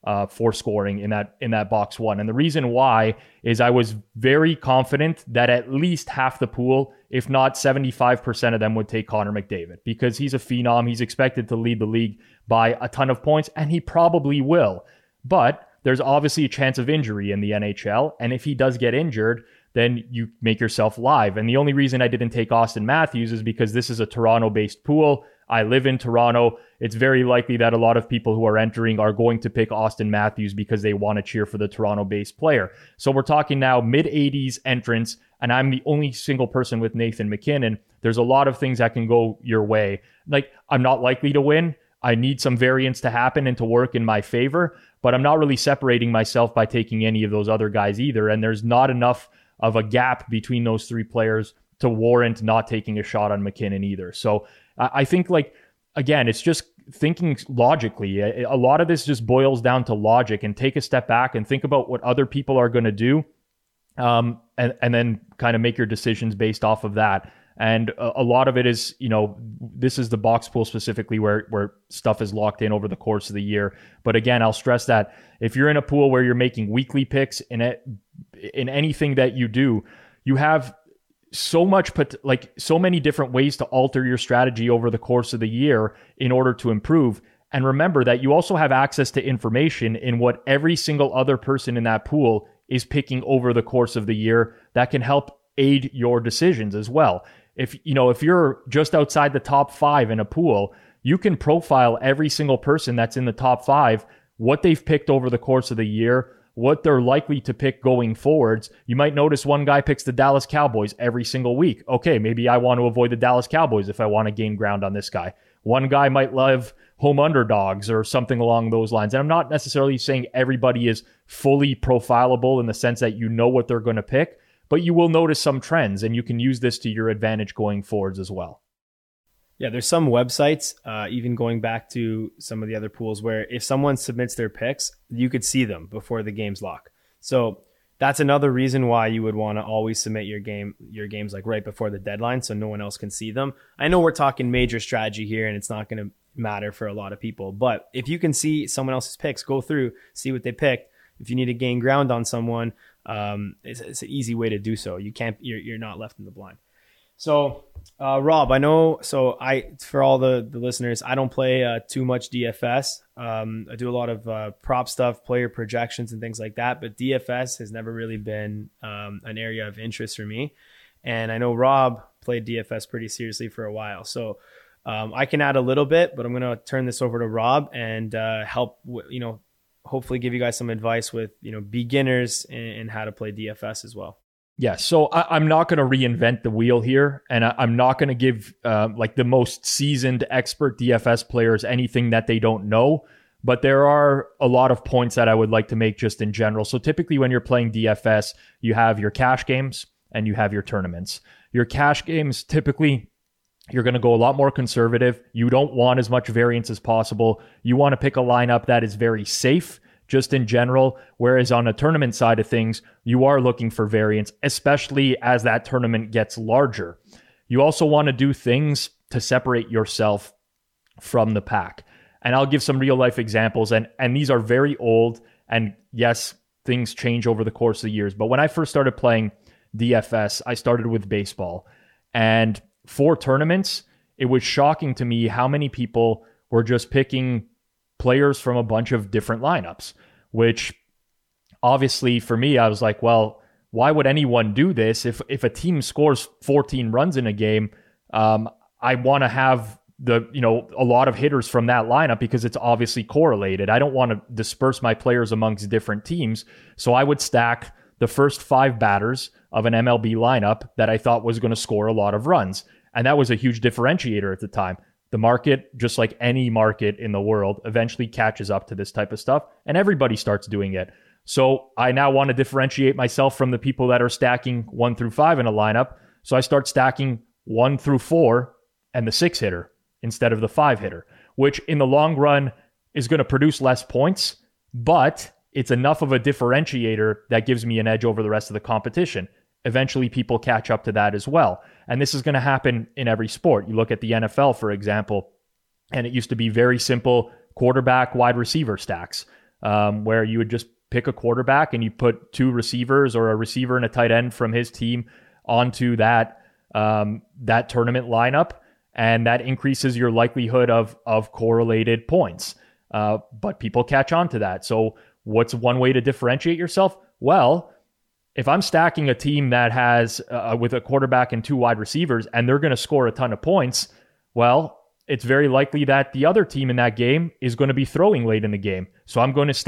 for scoring in that box one. And the reason why is I was very confident that at least half the pool, if not 75% of them, would take Connor McDavid because he's a phenom. He's expected to lead the league by a ton of points, and he probably will. But there's obviously a chance of injury in the NHL. And if he does get injured, then you make yourself live. And the only reason I didn't take Austin Matthews is because this is a Toronto-based pool. I live in Toronto. It's very likely that a lot of people who are entering are going to pick Austin Matthews because they want to cheer for the Toronto-based player. So we're talking now mid-80s entrants, and I'm the only single person with Nathan MacKinnon. There's a lot of things that can go your way. Like, I'm not likely to win. I need some variance to happen and to work in my favor, but I'm not really separating myself by taking any of those other guys either. And there's not enough of a gap between those three players to warrant not taking a shot on MacKinnon either. So I think, like, again, it's just thinking logically. A lot of this just boils down to logic, and take a step back and think about what other people are going to do, and then kind of make your decisions based off of that. And a lot of it is, this is the box pool specifically where stuff is locked in over the course of the year. But again, I'll stress that if you're in a pool where you're making weekly picks in anything that you do, you have so many different ways to alter your strategy over the course of the year in order to improve. And remember that you also have access to information in what every single other person in that pool is picking over the course of the year that can help aid your decisions as well. If you're just outside the top 5 in a pool, you can profile every single person that's in the top 5, what they've picked over the course of the year, what they're likely to pick going forwards. You might notice one guy picks the Dallas Cowboys every single week. Okay, maybe I want to avoid the Dallas Cowboys if I want to gain ground on this guy. One guy might love home underdogs or something along those lines. And I'm not necessarily saying everybody is fully profilable in the sense that you know what they're going to pick, but you will notice some trends, and you can use this to your advantage going forwards as well. Yeah, there's some websites, even going back to some of the other pools, where if someone submits their picks, you could see them before the game's lock. So that's another reason why you would want to always submit your games like right before the deadline, so no one else can see them. I know we're talking major strategy here, and it's not going to matter for a lot of people, but if you can see someone else's picks, go through, see what they picked. If you need to gain ground on someone, it's an easy way to do so. You're not left in the blind. So, Rob, I know, for all the listeners, I don't play too much DFS. I do a lot of prop stuff, player projections and things like that, but DFS has never really been an area of interest for me. And I know Rob played DFS pretty seriously for a while. So I can add a little bit, but I'm going to turn this over to Rob and help, hopefully give you guys some advice with, beginners and how to play DFS as well. Yeah, so I'm not going to reinvent the wheel here, and I'm not going to give the most seasoned expert DFS players anything that they don't know, but there are a lot of points that I would like to make just in general. So typically when you're playing DFS, you have your cash games and you have your tournaments. Your cash games, typically, you're going to go a lot more conservative. You don't want as much variance as possible. You want to pick a lineup that is very safe, just in general, whereas on a tournament side of things, you are looking for variance, especially as that tournament gets larger. You also want to do things to separate yourself from the pack. And I'll give some real life examples, and these are very old, and yes, things change over the course of the years. But when I first started playing DFS, I started with baseball. And for tournaments, it was shocking to me how many people were just picking players from a bunch of different lineups, which obviously for me, I was like, well, why would anyone do this? If a team scores 14 runs in a game, I want to have a lot of hitters from that lineup because it's obviously correlated. I don't want to disperse my players amongst different teams. So I would stack the first 5 batters of an MLB lineup that I thought was going to score a lot of runs. And that was a huge differentiator at the time. The market, just like any market in the world, eventually catches up to this type of stuff, and everybody starts doing it. So I now want to differentiate myself from the people that are stacking 1 through 5 in a lineup. So I start stacking 1 through 4 and the 6 hitter instead of the 5 hitter, which in the long run is going to produce less points, but it's enough of a differentiator that gives me an edge over the rest of the competition. Eventually, people catch up to that as well. And this is going to happen in every sport. You look at the NFL, for example, and it used to be very simple quarterback, wide receiver stacks. where you would just pick a quarterback and you put 2 receivers or a receiver and a tight end from his team onto that tournament lineup, and that increases your likelihood of correlated points. But people catch on to that. So what's one way to differentiate yourself? Well, if I'm stacking a team that has with a quarterback and 2 wide receivers and they're going to score a ton of points, well, it's very likely that the other team in that game is going to be throwing late in the game. So I'm going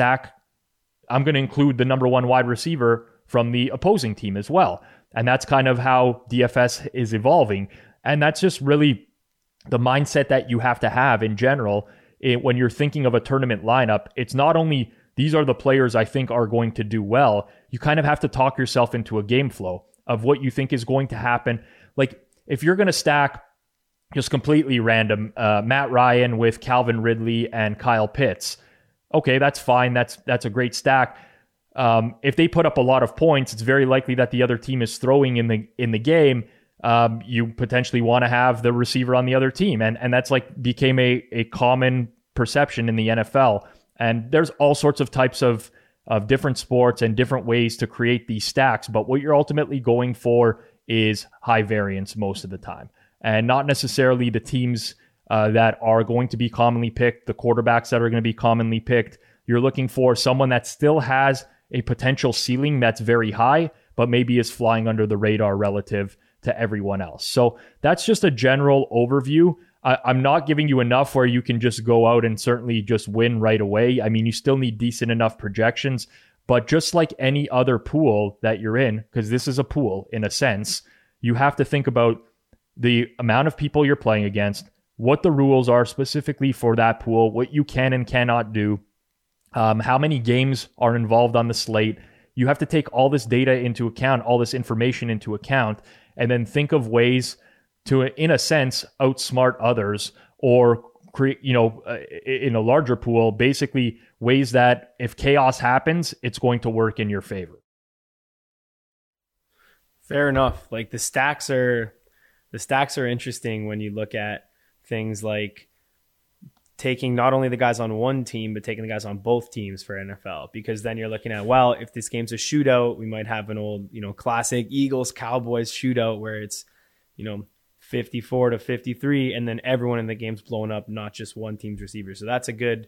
to include the number 1 wide receiver from the opposing team as well. And that's kind of how DFS is evolving. And that's just really the mindset that you have to have in general when you're thinking of a tournament lineup. It's not only these are the players I think are going to do well. You kind of have to talk yourself into a game flow of what you think is going to happen. Like if you're going to stack just completely random Matt Ryan with Calvin Ridley and Kyle Pitts, okay, that's fine. That's a great stack. If they put up a lot of points, it's very likely that the other team is throwing in the game. You potentially want to have the receiver on the other team, and that's became a common perception in the NFL. And there's all sorts of types of different sports and different ways to create these stacks. But what you're ultimately going for is high variance most of the time, and not necessarily the teams that are going to be commonly picked, the quarterbacks that are going to be commonly picked. You're looking for someone that still has a potential ceiling that's very high, but maybe is flying under the radar relative to everyone else. So that's just a general overview. I'm not giving you enough where you can just go out and certainly just win right away. I mean, you still need decent enough projections, but just like any other pool that you're in, because this is a pool in a sense, you have to think about the amount of people you're playing against, what the rules are specifically for that pool, what you can and cannot do, how many games are involved on the slate. You have to take all this data into account, all this information into account, and then think of ways to, in a sense, outsmart others, or create, in a larger pool, basically ways that if chaos happens, it's going to work in your favor. Fair enough. Like the stacks are interesting when you look at things like taking not only the guys on one team, but taking the guys on both teams for NFL, because then you're looking at, well, if this game's a shootout, we might have an old, classic Eagles Cowboys shootout where it's, 54-53, and then everyone in the game's blown up, not just one team's receiver. So that's a good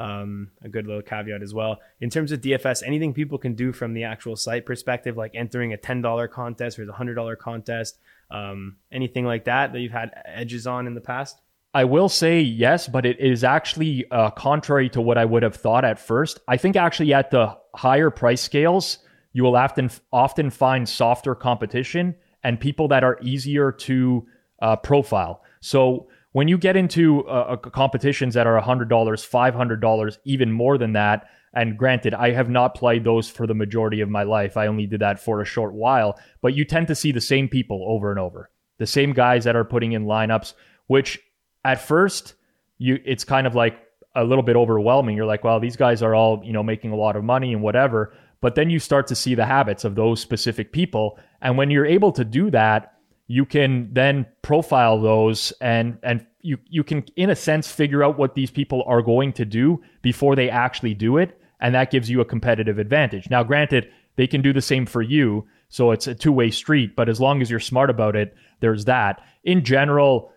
little caveat as well. In terms of DFS, anything people can do from the actual site perspective, like entering a $10 contest or a $100 contest, anything like that you've had edges on in the past? I will say yes, but it is actually contrary to what I would have thought at first. I think actually at the higher price scales, you will often find softer competition and people that are easier to profile. So when you get into competitions that are $100, $500, even more than that, and granted, I have not played those for the majority of my life. I only did that for a short while, but you tend to see the same people over and over, the same guys that are putting in lineups, which at first it's kind of like a little bit overwhelming. You're like, well, these guys are all, making a lot of money and whatever. But then you start to see the habits of those specific people. And when you're able to do that, you can then profile those and you can, in a sense, figure out what these people are going to do before they actually do it. And that gives you a competitive advantage. Now, granted, they can do the same for you. So it's a two-way street. But as long as you're smart about it, there's that. In general,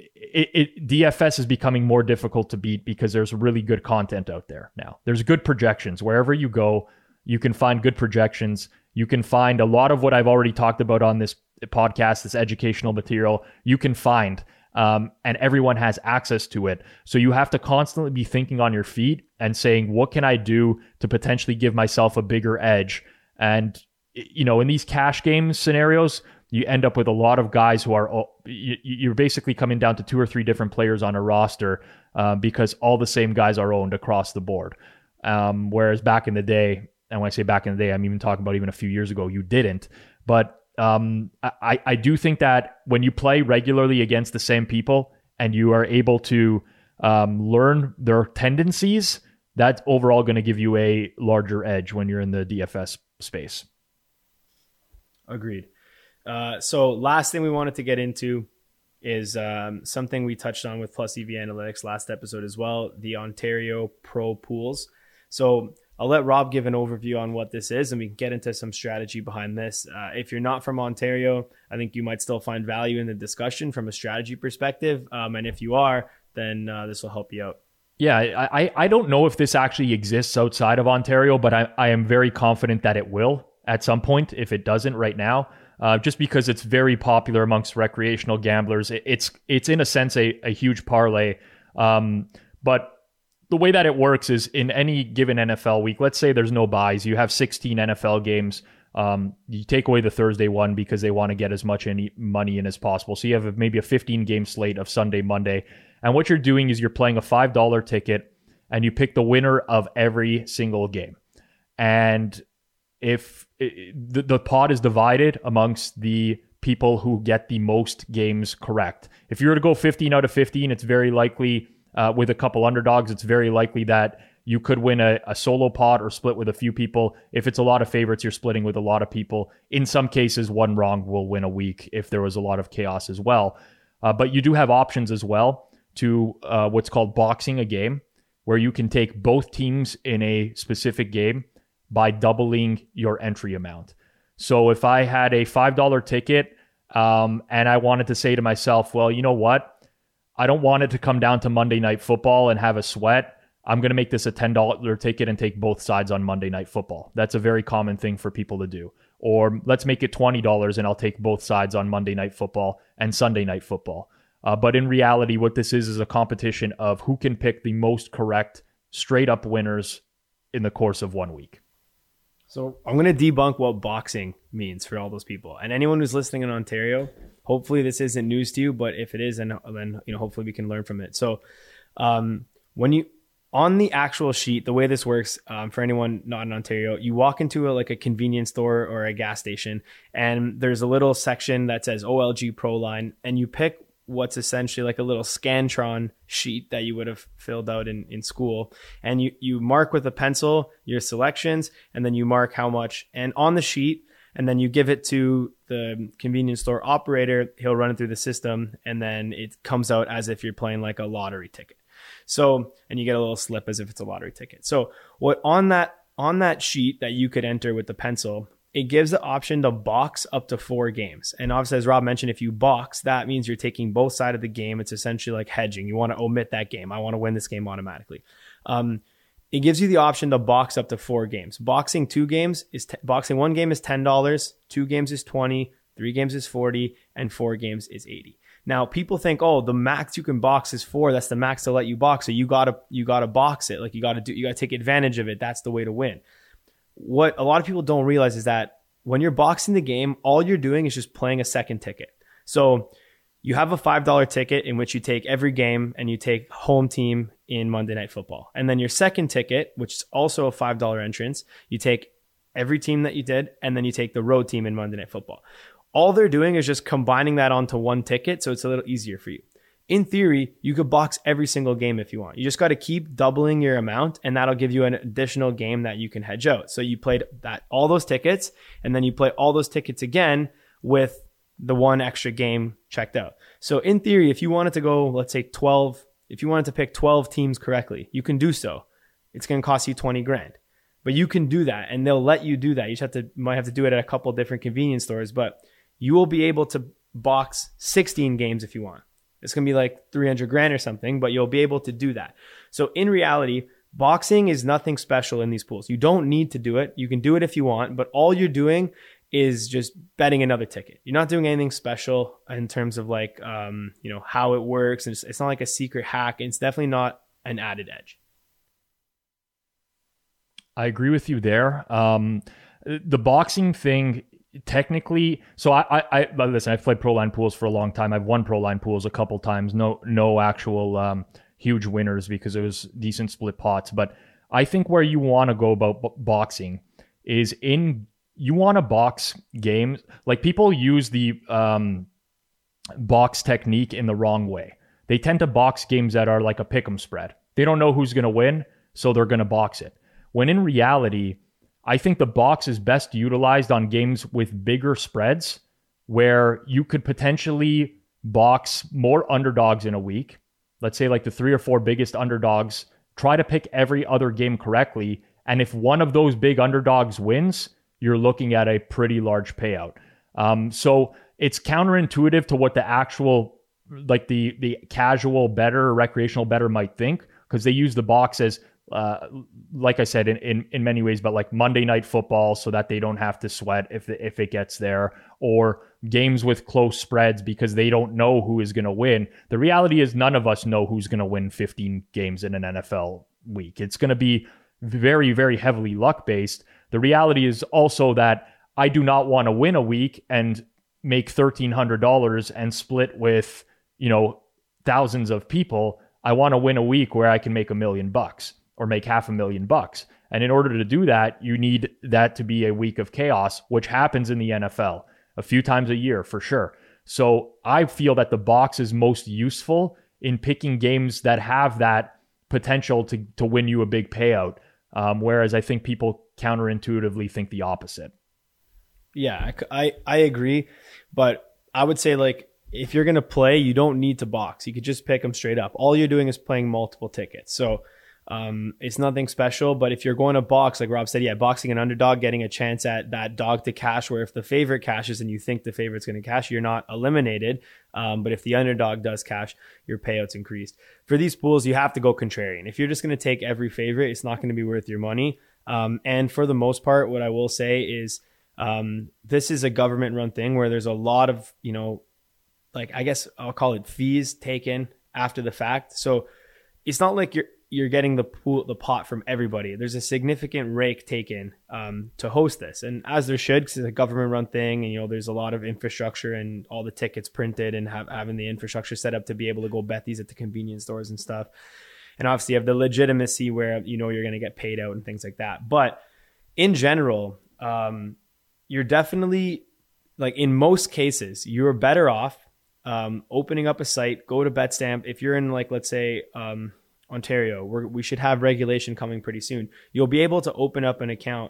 DFS is becoming more difficult to beat because there's really good content out there now. There's good projections. Wherever you go, you can find good projections. You can find a lot of what I've already talked about on this podcast, this educational material, you can find, and everyone has access to it. So you have to constantly be thinking on your feet and saying, what can I do to potentially give myself a bigger edge? And, in these cash game scenarios, you end up with a lot of guys who are, you're basically coming down to 2 or 3 different players on a roster because all the same guys are owned across the board. Whereas back in the day, and when I say back in the day, I'm even talking about even a few years ago, you didn't. But I do think that when you play regularly against the same people and you are able to learn their tendencies, that's overall going to give you a larger edge when you're in the DFS space. Agreed. So last thing we wanted to get into is something we touched on with Plus EV Analytics last episode as well, the Ontario Pro Pools. So I'll let Rob give an overview on what this is, and we can get into some strategy behind this. If you're not from Ontario, I think you might still find value in the discussion from a strategy perspective. And if you are, then this will help you out. Yeah, I don't know if this actually exists outside of Ontario, but I am very confident that it will at some point if it doesn't right now, just because it's very popular amongst recreational gamblers. It's in a sense a huge parlay. But the way that it works is in any given NFL week, let's say there's no buys, you have 16 NFL games. You take away the Thursday one because they want to get as much money in as possible. So you have maybe a 15 game slate of Sunday, Monday. And what you're doing is you're playing a $5 ticket and you pick the winner of every single game. And if the pot is divided amongst the people who get the most games correct. If you were to go 15 out of 15, it's very likely with a couple underdogs, it's very likely that you could win a solo pot or split with a few people. If it's a lot of favorites, you're splitting with a lot of people. In some cases, one wrong will win a week if there was a lot of chaos as well. But you do have options as well to what's called boxing a game, where you can take both teams in a specific game by doubling your entry amount. So if I had a $5 ticket and I wanted to say to myself, well, you know what? I don't want it to come down to Monday Night Football and have a sweat. I'm going to make this a $10 ticket and take both sides on Monday Night Football. That's a very common thing for people to do. Or let's make it $20 and I'll take both sides on Monday Night Football and Sunday Night Football. But in reality, what this is a competition of who can pick the most correct straight up winners in the course of 1 week. So I'm going to debunk what boxing means for all those people. And anyone who's listening in Ontario, hopefully this isn't news to you, but if it is, then hopefully we can learn from it. So when you on the actual sheet, the way this works for anyone not in Ontario, you walk into a convenience store or a gas station, and there's a little section that says OLG Pro Line, and you pick what's essentially like a little Scantron sheet that you would have filled out in school. And you mark with a pencil your selections, and then you mark how much. And on the sheet, and then you give it to the convenience store operator. He'll run it through the system, and then it comes out as if you're playing like a lottery ticket. So, and you get a little slip as if it's a lottery ticket. So what on that sheet that you could enter with the pencil, it gives the option to box up to 4 games. And obviously, as Rob mentioned, if you box, that means you're taking both sides of the game. It's essentially like hedging. You want to omit that game. I want to win this game automatically. It gives you the option to box up to 4 games. Boxing 1 game is $10, 2 games is $20, 3 games is $40, and 4 games is $80. Now, people think, oh, the max you can box is 4. That's the max to let you box. So you gotta box it. Like you gotta take advantage of it. That's the way to win. What a lot of people don't realize is that when you're boxing the game, all you're doing is just playing a second ticket. So you have a $5 ticket in which you take every game and you take home team in Monday Night Football. And then your second ticket, which is also a $5 entrance, you take every team that you did, and then you take the road team in Monday Night Football. All they're doing is just combining that onto one ticket, so it's a little easier for you. In theory, you could box every single game if you want. You just got to keep doubling your amount, and that'll give you an additional game that you can hedge out. So you played all those tickets, and then you play all those tickets again with the one extra game checked out. So in theory, if you wanted to go, let's say 12, if you wanted to pick 12 teams correctly, you can do so. It's going to cost you $20,000, but you can do that, and they'll let you do that. You might have to do it at a couple different convenience stores, but you will be able to box 16 games if you want. It's going to be like $300,000 or something, but you'll be able to do that. So in reality, boxing is nothing special in these pools. You don't need to do it. You can do it if you want, but all you're doing is just betting another ticket. You're not doing anything special in terms of like, how it works. It's not like a secret hack. It's definitely not an added edge. I agree with you there. The boxing thing, technically, so I listen, I've played pro line pools for a long time. I've won pro line pools a couple times. No actual huge winners because it was decent split pots. But I think where you want to go about boxing is you want to box games. Like people use the box technique in the wrong way. They tend to box games that are like a pick'em spread. They don't know who's going to win, so they're going to box it. When in reality, I think the box is best utilized on games with bigger spreads where you could potentially box more underdogs in a week. Let's say like the 3 or 4 biggest underdogs try to pick every other game correctly. And if one of those big underdogs wins, you're looking at a pretty large payout. So it's counterintuitive to what the actual, like the casual bettor or recreational bettor might think, because they use the box as, like I said, in many ways, but like Monday Night Football, so that they don't have to sweat if it gets there, or games with close spreads because they don't know who is going to win. The reality is none of us know who's going to win 15 games in an NFL week. It's going to be very, very heavily luck based. The reality is also that I do not want to win a week and make $1,300 and split with, thousands of people. I want to win a week where I can make $1 million or make $500,000. And in order to do that, you need that to be a week of chaos, which happens in the NFL a few times a year for sure. So I feel that the box is most useful in picking games that have that potential to win you a big payout. Whereas I think people counterintuitively think the opposite. Yeah, I agree. But I would say, like, if you're going to play, you don't need to box. You could just pick them straight up. All you're doing is playing multiple tickets. So it's nothing special. But if you're going to box, like Rob said, boxing an underdog, getting a chance at that dog to cash, where if the favorite cashes and you think the favorite's going to cash, you're not eliminated. But if the underdog does cash, your payout's increased. For these pools, you have to go contrarian. If you're just going to take every favorite, it's not going to be worth your money. And for the most part, what I will say is this is a government run thing where there's a lot of, like, I guess I'll call it fees taken after the fact. So it's not like you're getting the pot from everybody. There's a significant rake taken to host this, and as there should, because it's a government run thing, and there's a lot of infrastructure and all the tickets printed and having the infrastructure set up to be able to go bet these at the convenience stores and stuff. And obviously you have the legitimacy where you're going to get paid out and things like that. But in general, you're definitely, like, in most cases, you're better off opening up a site. Go to Betstamp. If you're in, like, let's say Ontario, we should have regulation coming pretty soon. You'll be able to open up an account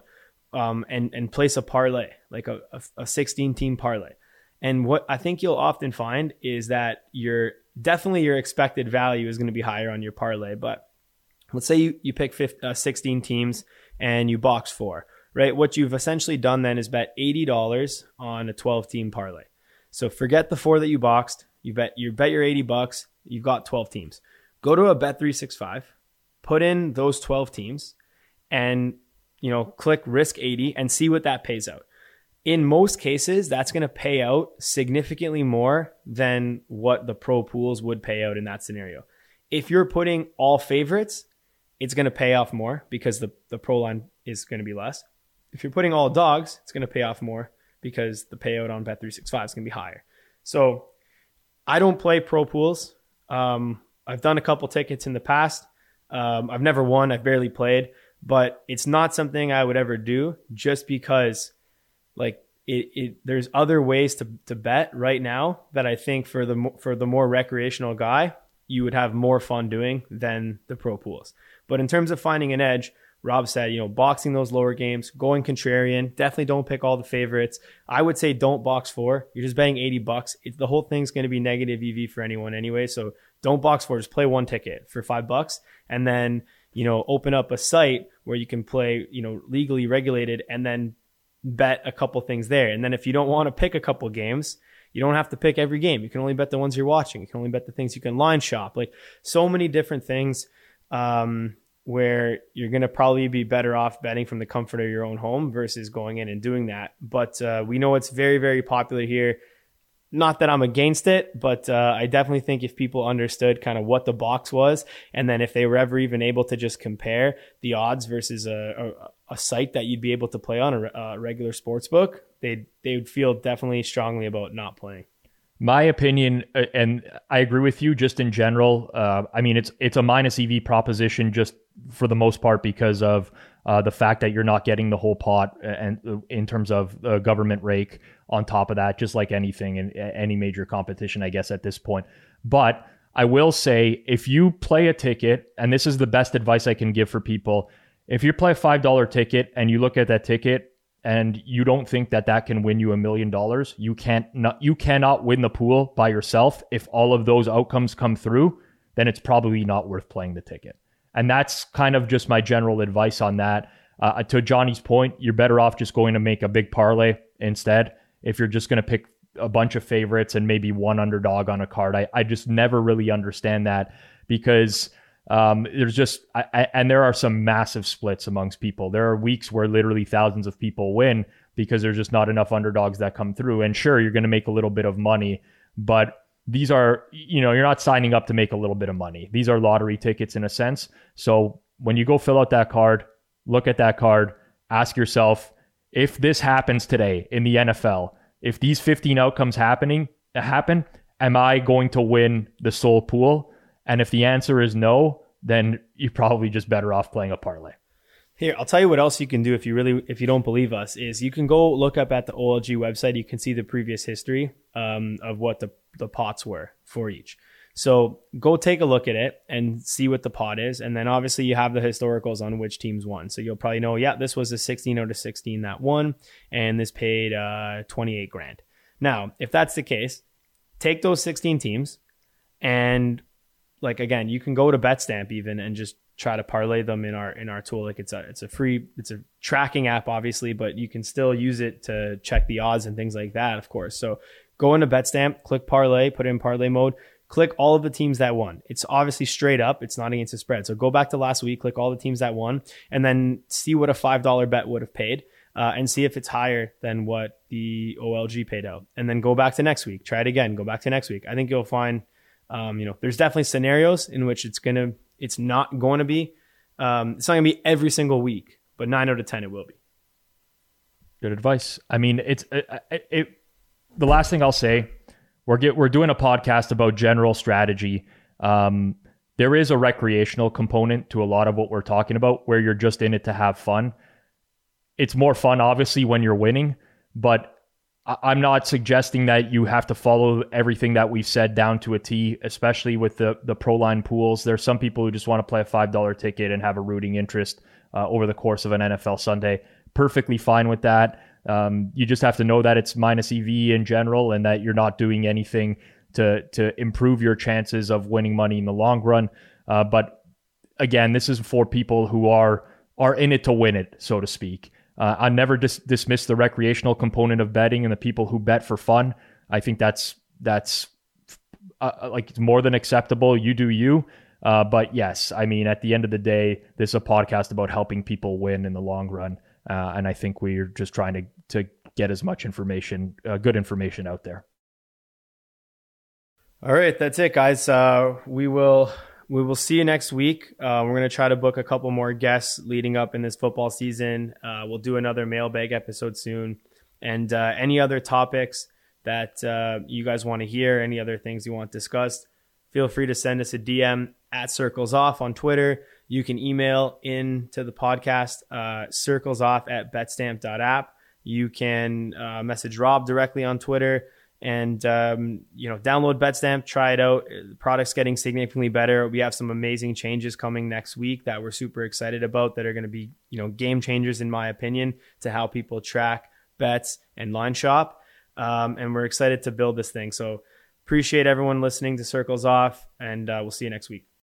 and place a parlay, like a 16 team parlay. And what I think you'll often find is that your expected value is going to be higher on your parlay. But let's say you pick 16 teams and you box 4, right? What you've essentially done then is bet $80 on a 12 team parlay. So forget the 4 that you boxed. You bet your $80. You've got 12 teams. Go to a Bet365, put in those 12 teams, and click risk 80 and see what that pays out. In most cases, that's going to pay out significantly more than what the pro pools would pay out in that scenario. If you're putting all favorites, it's going to pay off more because the pro line is going to be less. If you're putting all dogs, it's going to pay off more because the payout on Bet365 is going to be higher. So I don't play pro pools. I've done a couple tickets in the past. I've never won. I've barely played, but it's not something I would ever do just because, like, there's other ways to bet right now that I think for the more recreational guy, you would have more fun doing than the pro pools. But in terms of finding an edge, Rob said, boxing those lower games, going contrarian, definitely don't pick all the favorites. I would say don't box 4. You're just betting $80. The whole thing's going to be negative EV for anyone anyway. So don't box 4. Just play one ticket for $5 and then, open up a site where you can play, legally regulated, and then bet a couple things there. And then if you don't want to pick a couple games, you don't have to pick every game. You can only bet the ones you're watching. You can only bet the things you can line shop. Like, so many different things where you're going to probably be better off betting from the comfort of your own home versus going in and doing that. But we know it's very, very popular here. Not that I'm against it, but I definitely think if people understood kind of what the box was, and then if they were ever even able to just compare the odds versus a site that you'd be able to play on, a regular sports book, they would feel definitely strongly about not playing. My opinion, and I agree with you just in general, it's a minus EV proposition just for the most part because of the fact that you're not getting the whole pot and in terms of government rake on top of that, just like anything in any major competition, I guess, at this point. But I will say, if you play a ticket, and this is the best advice I can give for people, if you play a $5 ticket and you look at that ticket and you don't think that can win you $1 million, you cannot win the pool by yourself. If all of those outcomes come through, then it's probably not worth playing the ticket. And that's kind of just my general advice on that. To Johnny's point, you're better off just going to make a big parlay instead. If you're just going to pick a bunch of favorites and maybe one underdog on a card, I just never really understand that, because there's just, and there are some massive splits amongst people. There are weeks where literally thousands of people win because there's just not enough underdogs that come through. And sure, you're going to make a little bit of money, but these are, you're not signing up to make a little bit of money. These are lottery tickets in a sense. So when you go fill out that card, look at that card, ask yourself, if this happens today in the NFL, if these 15 outcomes happen, am I going to win the sole pool? And if the answer is no, then you're probably just better off playing a parlay. Here, I'll tell you what else you can do if you don't believe us, is you can go look up at the OLG website. You can see the previous history of what the pots were for each. So go take a look at it and see what the pot is. And then obviously you have the historicals on which teams won. So you'll probably know, this was a 16 out of 16 that won, and this paid 28 grand. Now, if that's the case, take those 16 teams and again, you can go to Betstamp even and just try to parlay them in our tool. Like it's a tracking app, obviously, but you can still use it to check the odds and things like that, of course. So go into Betstamp, click parlay, put it in parlay mode, click all of the teams that won. It's obviously straight up. It's not against the spread. So go back to last week, click all the teams that won, and then see what a $5 bet would have paid, and see if it's higher than what the OLG paid out. And then go back to next week. Try it again. Go back to next week. I think you'll find, there's definitely scenarios in which it's not going to be every single week, but 9 out of 10 it will be. Good advice. I mean, the last thing I'll say, we're doing a podcast about general strategy. There is a recreational component to a lot of what we're talking about, where you're just in it to have fun. It's more fun, obviously, when you're winning, but I'm not suggesting that you have to follow everything that we've said down to a T, especially with the ProLine pools. There's some people who just want to play a $5 ticket and have a rooting interest over the course of an NFL Sunday. Perfectly fine with that. You just have to know that it's minus EV in general, and that you're not doing anything to improve your chances of winning money in the long run. But again, this is for people who are in it to win it, so to speak. I never dismiss the recreational component of betting and the people who bet for fun. I think that's it's more than acceptable. You do you. But yes, I mean, at the end of the day, this is a podcast about helping people win in the long run. And I think we're just trying to get as much information, good information out there. All right, that's it, guys. We will see you next week. We're going to try to book a couple more guests leading up in this football season. We'll do another mailbag episode soon. And any other topics that you guys want to hear, any other things you want discussed, feel free to send us a DM at Circles Off on Twitter. You can email into the podcast, circlesoff@betstamp.app. You can message Rob directly on Twitter. And, download Betstamp, try it out. The product's getting significantly better. We have some amazing changes coming next week that we're super excited about, that are going to be, game changers, in my opinion, to how people track bets and line shop. And we're excited to build this thing. So appreciate everyone listening to Circles Off, and we'll see you next week.